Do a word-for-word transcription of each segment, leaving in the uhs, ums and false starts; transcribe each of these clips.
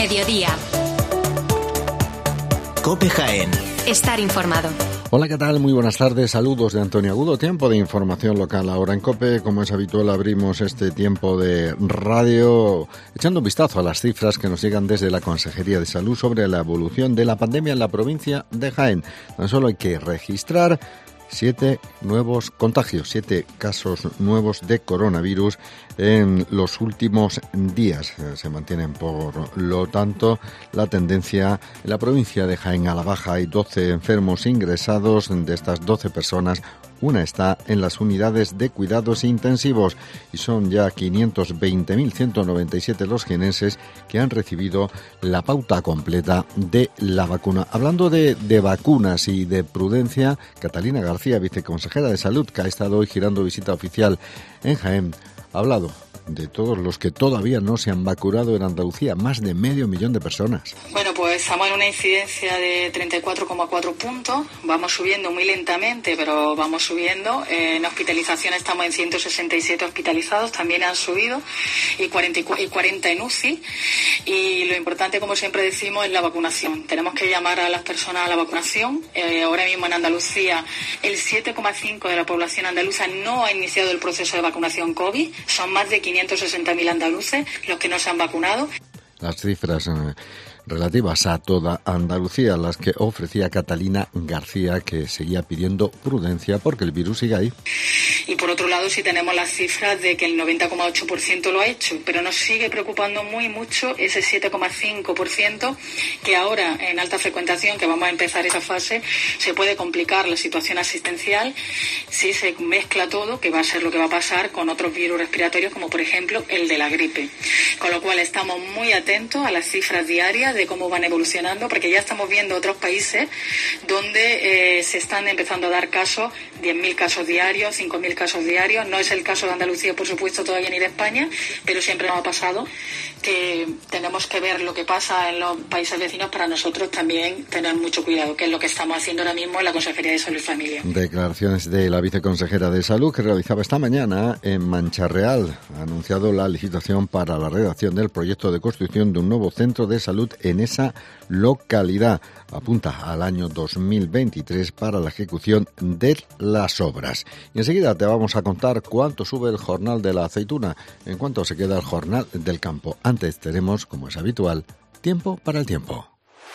Mediodía. COPE Jaén. Estar informado. Hola, ¿qué tal? Muy buenas tardes. Saludos de Antonio Agudo. Tiempo de información local ahora en COPE. Como es habitual, abrimos este tiempo de radio echando un vistazo a las cifras que nos llegan desde la Consejería de Salud sobre la evolución de la pandemia en la provincia de Jaén. Tan solo hay que registrar siete nuevos contagios, siete casos nuevos de coronavirus en los últimos días. Se mantienen, por lo tanto, la tendencia en la provincia de Jaén a la baja. Hay doce enfermos ingresados. De estas doce personas, una está en las unidades de cuidados intensivos y son ya quinientos veinte mil ciento noventa y siete los jienenses que han recibido la pauta completa de la vacuna. Hablando de, de vacunas y de prudencia, Catalina García, viceconsejera de Salud, que ha estado hoy girando visita oficial en Jaén, ha hablado de todos los que todavía no se han vacunado en Andalucía, más de medio millón de personas. Bueno, pues estamos en una incidencia de treinta y cuatro coma cuatro puntos, vamos subiendo muy lentamente, pero vamos subiendo. En hospitalización estamos en ciento sesenta y siete hospitalizados, también han subido, y cuarenta, y cuarenta en U C I, y lo importante, como siempre decimos, es la vacunación. Tenemos que llamar a las personas a la vacunación. Eh, ahora mismo en Andalucía el siete coma cinco por ciento de la población andaluza no ha iniciado el proceso de vacunación COVID, son más de quinientos sesenta mil andaluces los que no se han vacunado. Las cifras eh, relativas a toda Andalucía, las que ofrecía Catalina García, que seguía pidiendo prudencia porque el virus sigue ahí. Y por otro lado, sí tenemos las cifras de que el noventa coma ocho por ciento lo ha hecho, pero nos sigue preocupando muy mucho ese siete coma cinco por ciento, que ahora en alta frecuentación, que vamos a empezar esa fase, se puede complicar la situación asistencial si se mezcla todo, que va a ser lo que va a pasar con otros virus respiratorios, como por ejemplo el de la gripe. Con lo cual estamos muy atentos a las cifras diarias de cómo van evolucionando, porque ya estamos viendo otros países donde eh, se están empezando a dar casos, diez mil casos diarios, cinco mil casos diarios. No es el caso de Andalucía, por supuesto, todavía ni de España, pero siempre nos ha pasado que tenemos que ver lo que pasa en los países vecinos para nosotros también tener mucho cuidado, que es lo que estamos haciendo ahora mismo en la Consejería de Salud y Familia. Declaraciones de la viceconsejera de Salud, que realizaba esta mañana en Mancharreal. Ha anunciado la licitación para la redacción del proyecto de construcción de un nuevo centro de salud en esa localidad. Apunta al año dos mil veintitrés para la ejecución de las obras. Y enseguida te vamos a contar cuánto sube el jornal de la aceituna, en cuánto se queda el jornal del campo. Antes tenemos, como es habitual, tiempo para el tiempo.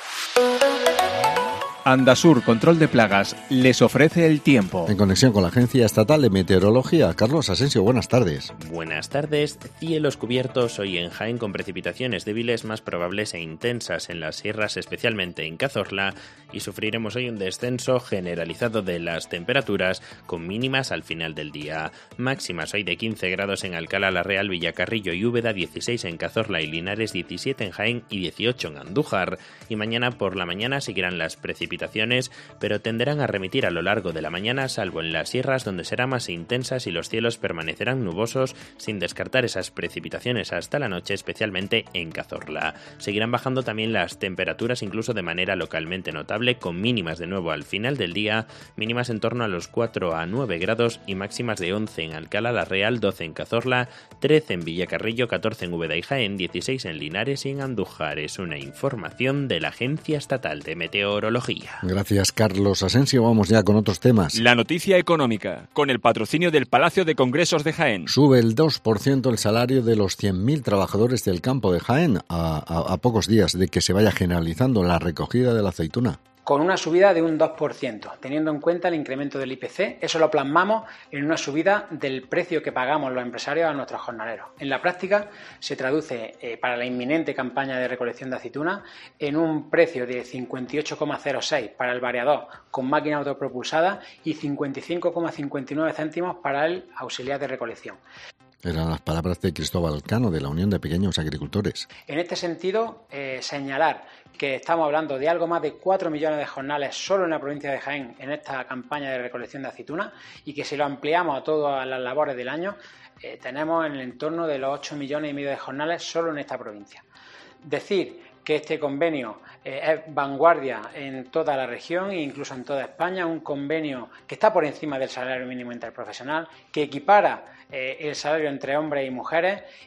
Andasur Control de Plagas les ofrece el tiempo. En conexión con la Agencia Estatal de Meteorología, Carlos Asensio, buenas tardes. Buenas tardes. Cielos cubiertos hoy en Jaén con precipitaciones débiles más probables e intensas en las sierras, especialmente en Cazorla, y sufriremos hoy un descenso generalizado de las temperaturas con mínimas al final del día. Máximas hoy de quince grados en Alcalá la Real, Villacarrillo y Úbeda, dieciséis en Cazorla y Linares, diecisiete en Jaén y dieciocho en Andújar. Y mañana por la mañana seguirán las precipitaciones, pero tenderán a remitir a lo largo de la mañana, salvo en las sierras donde serán más intensas y los cielos permanecerán nubosos, sin descartar esas precipitaciones hasta la noche, especialmente en Cazorla. Seguirán bajando también las temperaturas, incluso de manera localmente notable, con mínimas de nuevo al final del día, mínimas en torno a los cuatro a nueve grados y máximas de once en Alcalá la Real, doce en Cazorla, trece en Villacarrillo, catorce en Úbeda y Jaén, dieciséis en Linares y en Andújar. Es una información de la Agencia Estatal de Meteorología. Gracias, Carlos Asensio. Vamos ya con otros temas. La noticia económica, con el patrocinio del Palacio de Congresos de Jaén. Sube el dos por ciento el salario de los cien mil trabajadores del campo de Jaén a, a, a pocos días de que se vaya generalizando la recogida de la aceituna. Con una subida de un dos por ciento, teniendo en cuenta el incremento del I P C. Eso lo plasmamos en una subida del precio que pagamos los empresarios a nuestros jornaleros. En la práctica se traduce eh, para la inminente campaña de recolección de aceituna en un precio de cincuenta y ocho coma cero seis para el variador con máquina autopropulsada y cincuenta y cinco coma cincuenta y nueve céntimos para el auxiliar de recolección. Eran las palabras de Cristóbal Cano, de la Unión de Pequeños Agricultores. En este sentido, eh, señalar que estamos hablando de algo más de cuatro millones de jornales solo en la provincia de Jaén en esta campaña de recolección de aceituna, y que si lo ampliamos a todas las labores del año, eh, tenemos en el entorno de los ocho millones y medio de jornales solo en esta provincia. Decir que este convenio eh, es vanguardia en toda la región e incluso en toda España, un convenio que está por encima del salario mínimo interprofesional, que equipara eh, el salario entre hombres y mujeres.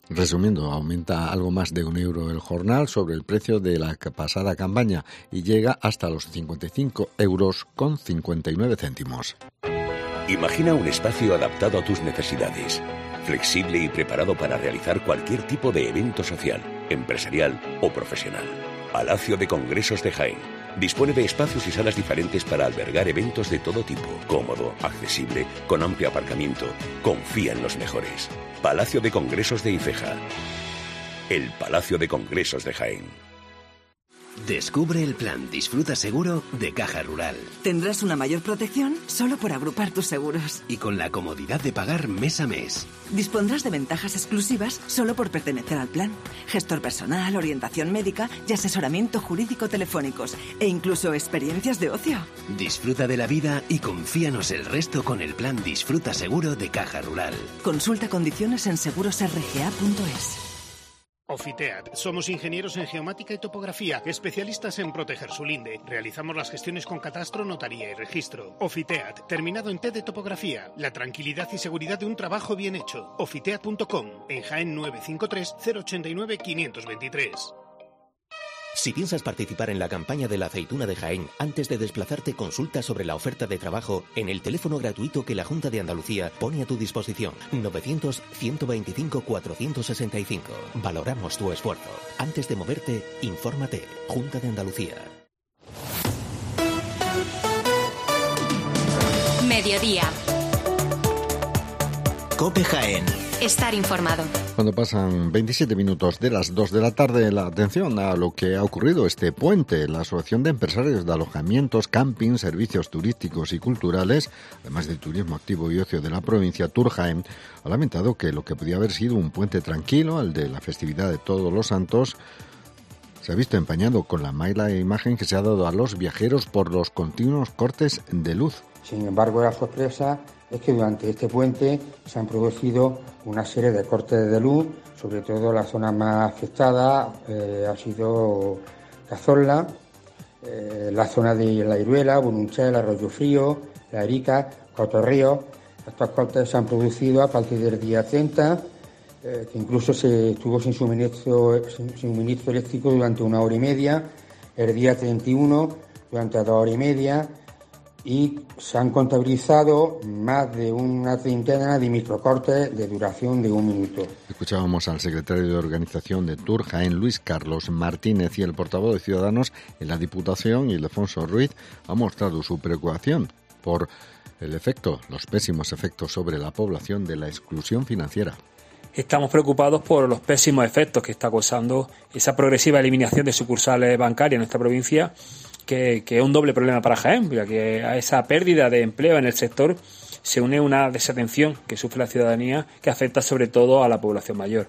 Resumiendo, aumenta algo más de un euro el jornal sobre el precio de la pasada campaña y llega hasta los cincuenta y cinco euros con cincuenta y nueve céntimos. Imagina un espacio adaptado a tus necesidades, flexible y preparado para realizar cualquier tipo de evento social, empresarial o profesional. Palacio de Congresos de Jaén. Dispone de espacios y salas diferentes para albergar eventos de todo tipo, cómodo, accesible, con amplio aparcamiento. Confía en los mejores. Palacio de Congresos de Ifeja. El Palacio de Congresos de Jaén. Descubre el plan Disfruta Seguro de Caja Rural. Tendrás una mayor protección solo por agrupar tus seguros. Y con la comodidad de pagar mes a mes. Dispondrás de ventajas exclusivas solo por pertenecer al plan. Gestor personal, orientación médica y asesoramiento jurídico telefónicos. E incluso experiencias de ocio. Disfruta de la vida y confíanos el resto con el plan Disfruta Seguro de Caja Rural. Consulta condiciones en seguros r g a punto es. Ofiteat. Somos ingenieros en geomática y topografía, especialistas en proteger su linde. Realizamos las gestiones con catastro, notaría y registro. Ofiteat, terminado en T de topografía. La tranquilidad y seguridad de un trabajo bien hecho. Ofiteat punto com, en Jaén nueve cinco tres, cero ocho nueve, cinco dos tres. Si piensas participar en la campaña de la aceituna de Jaén, antes de desplazarte, consulta sobre la oferta de trabajo en el teléfono gratuito que la Junta de Andalucía pone a tu disposición. novecientos, ciento veinticinco, cuatrocientos sesenta y cinco. Valoramos tu esfuerzo. Antes de moverte, infórmate. Junta de Andalucía. Mediodía. COPE Jaén. Estar informado. Cuando pasan veintisiete minutos de las dos de la tarde, la atención a lo que ha ocurrido este puente. La Asociación de Empresarios de Alojamientos, Camping, Servicios Turísticos y Culturales, además de Turismo Activo y Ocio de la provincia, Tour Jaén, ha lamentado que lo que podía haber sido un puente tranquilo, el de la festividad de Todos los Santos, se ha visto empañado con la mala imagen que se ha dado a los viajeros por los continuos cortes de luz. Sin embargo, la sorpresa es que durante este puente se han producido una serie de cortes de luz, sobre todo la zona más afectada eh, ha sido Cazorla, eh, la zona de La Iruela, Bonunchel, Arroyo Frío, La Erica, Cotorrío. Estos cortes se han producido a partir del día treinta, eh, que incluso se estuvo sin suministro, sin suministro eléctrico durante una hora y media, el día treinta y uno durante dos horas y media, y se han contabilizado más de una treintena de microcortes de duración de un minuto. Escuchábamos al secretario de organización de Tour Jaén, Luis Carlos Martínez, y el portavoz de Ciudadanos en la Diputación, Ildefonso Ruiz, ha mostrado su preocupación por el efecto, los pésimos efectos sobre la población de la exclusión financiera. Estamos preocupados por los pésimos efectos que está causando esa progresiva eliminación de sucursales bancarias en nuestra provincia, que, que es un doble problema para Jaén, ya que a esa pérdida de empleo en el sector se une una desatención que sufre la ciudadanía, que afecta sobre todo a la población mayor.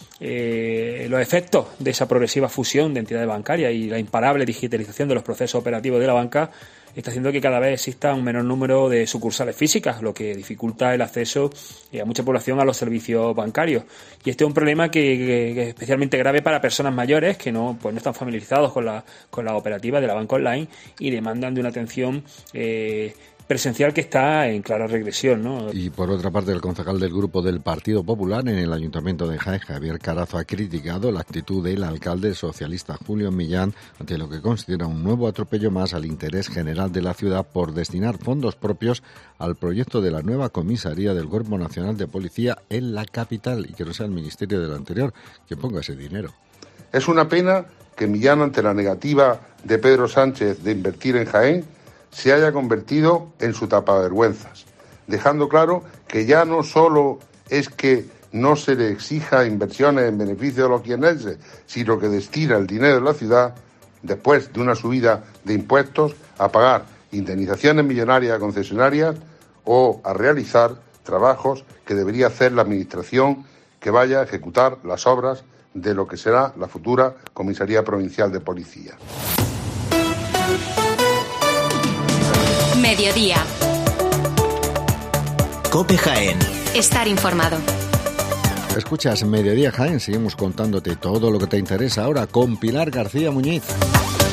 Eh, los efectos de esa progresiva fusión de entidades bancarias y la imparable digitalización de los procesos operativos de la banca está haciendo que cada vez exista un menor número de sucursales físicas, lo que dificulta el acceso a mucha población a los servicios bancarios. Y este es un problema que, que, que es especialmente grave para personas mayores que no, pues no están familiarizados con la, con la operativa de la banca online y demandan de una atención eh, presencial que está en clara regresión, ¿no? Y por otra parte, el concejal del Grupo del Partido Popular en el Ayuntamiento de Jaén, Javier Carazo, ha criticado la actitud del alcalde socialista Julio Millán ante lo que considera un nuevo atropello más al interés general de la ciudad por destinar fondos propios al proyecto de la nueva comisaría del Cuerpo Nacional de Policía en la capital, y que no sea el Ministerio del Anterior que ponga ese dinero. Es una pena que Millán, ante la negativa de Pedro Sánchez de invertir en Jaén, se haya convertido en su tapavergüenzas, dejando claro que ya no solo es que no se le exija inversiones en beneficio de los jienenses, sino que destina el dinero de la ciudad, después de una subida de impuestos, a pagar indemnizaciones millonarias a concesionarias o a realizar trabajos que debería hacer la Administración que vaya a ejecutar las obras de lo que será la futura Comisaría Provincial de Policía. Mediodía. COPE Jaén. Estar informado. Escuchas Mediodía Jaén, seguimos contándote todo lo que te interesa ahora con Pilar García Muñiz.